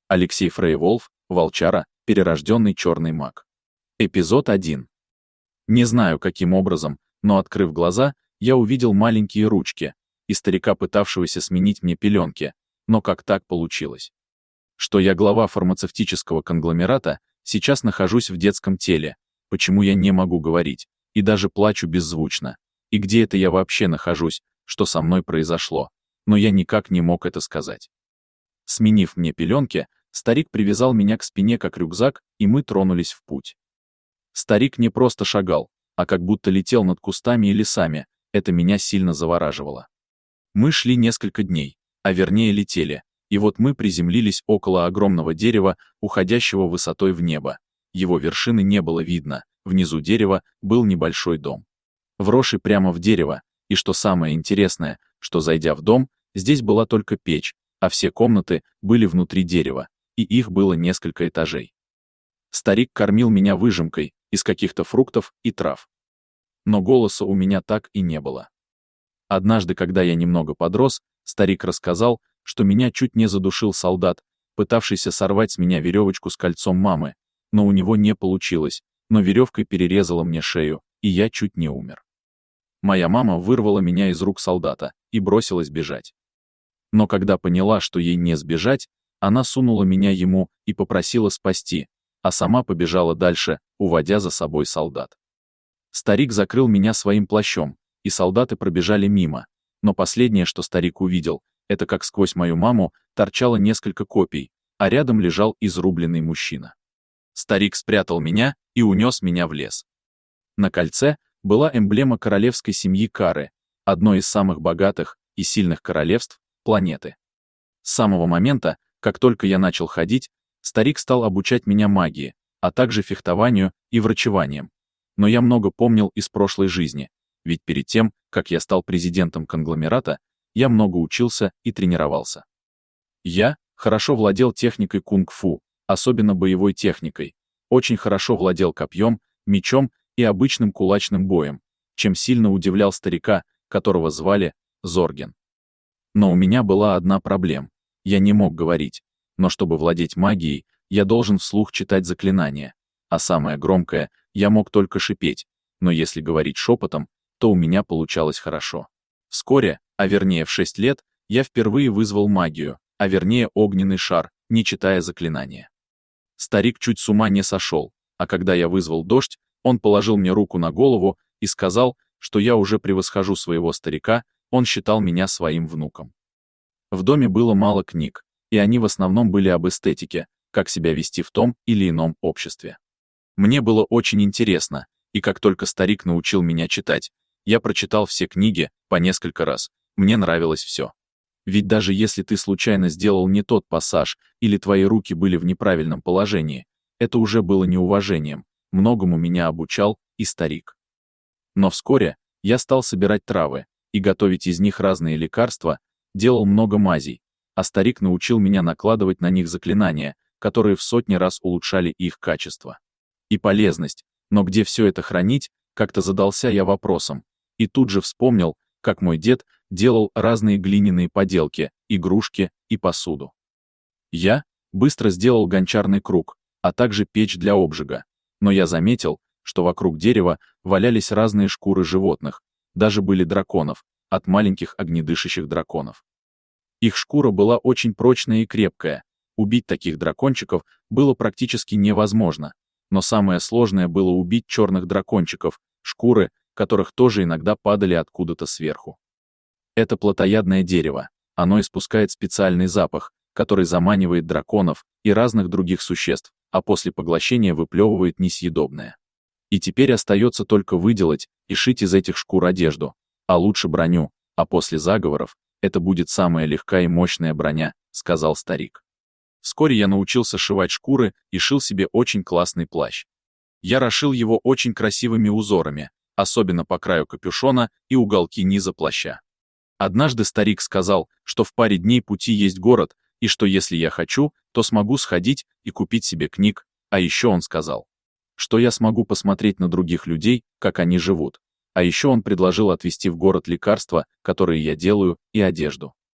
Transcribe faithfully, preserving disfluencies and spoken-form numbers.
Алексей Фрейволф, Волчара, перерожденный черный маг. Эпизод один. Не знаю, каким образом, но, открыв глаза, я увидел маленькие ручки и старика, пытавшегося сменить мне пеленки, но как так получилось? Что я глава фармацевтического конгломерата, сейчас нахожусь в детском теле, почему я не могу говорить, и даже плачу беззвучно, и где это я вообще нахожусь, что со мной произошло, но я никак не мог это сказать. Сменив мне пеленки, старик привязал меня к спине как рюкзак, и мы тронулись в путь. Старик не просто шагал, а как будто летел над кустами и лесами, это меня сильно завораживало. Мы шли несколько дней, а вернее летели, и вот мы приземлились около огромного дерева, уходящего высотой в небо. Его вершины не было видно, внизу дерева был небольшой дом. Вросший прямо в дерево, и что самое интересное, что зайдя в дом, здесь была только печь, а все комнаты были внутри дерева, и их было несколько этажей. Старик кормил меня выжимкой из каких-то фруктов и трав. Но голоса у меня так и не было. Однажды, когда я немного подрос, старик рассказал, что меня чуть не задушил солдат, пытавшийся сорвать с меня веревочку с кольцом мамы, но у него не получилось, но веревкой перерезала мне шею, и я чуть не умер. Моя мама вырвала меня из рук солдата и бросилась бежать. Но когда поняла, что ей не сбежать, она сунула меня ему и попросила спасти, а сама побежала дальше, уводя за собой солдат. Старик закрыл меня своим плащом, и солдаты пробежали мимо, но последнее, что старик увидел, это как сквозь мою маму торчало несколько копий, а рядом лежал изрубленный мужчина. Старик спрятал меня и унес меня в лес. На кольце была эмблема королевской семьи Кары, одной из самых богатых и сильных королевств планеты. С самого момента, как только я начал ходить, старик стал обучать меня магии, а также фехтованию и врачеванием. Но я много помнил из прошлой жизни, ведь перед тем, как я стал президентом конгломерата, я много учился и тренировался. Я хорошо владел техникой кунг-фу, особенно боевой техникой, очень хорошо владел копьем, мечом и обычным кулачным боем, чем сильно удивлял старика, которого звали Зорген. Но у меня была одна проблема. Я не мог говорить, но чтобы владеть магией, я должен вслух читать заклинания, а самое громкое, я мог только шипеть, но если говорить шепотом, то у меня получалось хорошо. Вскоре, а вернее в шесть лет, я впервые вызвал магию, а вернее огненный шар, не читая заклинания. Старик чуть с ума не сошел, а когда я вызвал дождь, он положил мне руку на голову и сказал, что я уже превосхожу своего старика, он считал меня своим внуком. В доме было мало книг, и они в основном были об эстетике, как себя вести в том или ином обществе. Мне было очень интересно, и как только старик научил меня читать, я прочитал все книги по несколько раз, мне нравилось все. Ведь даже если ты случайно сделал не тот пассаж, или твои руки были в неправильном положении, это уже было неуважением, многому меня обучал и старик. Но вскоре я стал собирать травы и готовить из них разные лекарства, делал много мазей, а старик научил меня накладывать на них заклинания, которые в сотни раз улучшали их качество и полезность, но где все это хранить, как-то задался я вопросом, и тут же вспомнил, как мой дед делал разные глиняные поделки, игрушки и посуду. Я быстро сделал гончарный круг, а также печь для обжига, но я заметил, что вокруг дерева валялись разные шкуры животных, даже были драконов, от маленьких огнедышащих драконов. Их шкура была очень прочная и крепкая, убить таких дракончиков было практически невозможно, но самое сложное было убить черных дракончиков, шкуры, которых тоже иногда падали откуда-то сверху. Это плотоядное дерево, оно испускает специальный запах, который заманивает драконов и разных других существ, а после поглощения выплевывает несъедобное. И теперь остается только выделать и шить из этих шкур одежду, а лучше броню, а после заговоров это будет самая легкая и мощная броня, сказал старик. Вскоре я научился шивать шкуры и шил себе очень классный плащ. Я расшил его очень красивыми узорами, особенно по краю капюшона и уголки низа плаща. Однажды старик сказал, что в паре дней пути есть город, и что если я хочу, то смогу сходить и купить себе книг, а еще он сказал, что я смогу посмотреть на других людей, как они живут. А еще он предложил отвезти в город лекарства, которые я делаю, и одежду.